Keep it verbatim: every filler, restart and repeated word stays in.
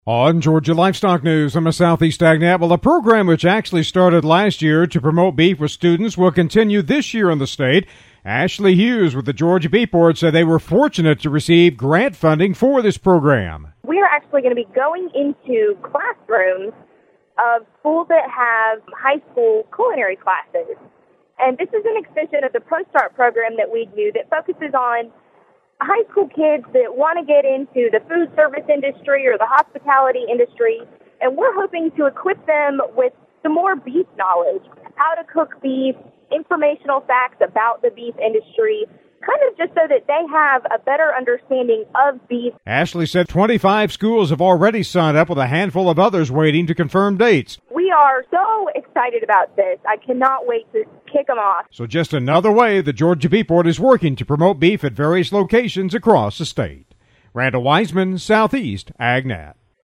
On Georgia Livestock News, I'm a Southeast AgNet. Well, a program which actually started last year to promote beef with students will continue this year in the state. Ashley Hughes with the Georgia Beef Board said they were fortunate to receive grant funding for this program. We are actually going to be going into classrooms of schools that have high school culinary classes. And this is an extension of the ProStart program that we do that focuses on high school kids that want to get into the food service industry or the hospitality industry, and we're hoping to equip them with some more beef knowledge, how to cook beef, informational facts about the beef industry, kind of just so that they have a better understanding of beef. Ashley said twenty-five schools have already signed up with a handful of others waiting to confirm dates. We are so excited about this. I cannot wait to kick them off. So just another way the Georgia Beef Board is working to promote beef at various locations across the state. Randall Wiseman, Southeast AgNet.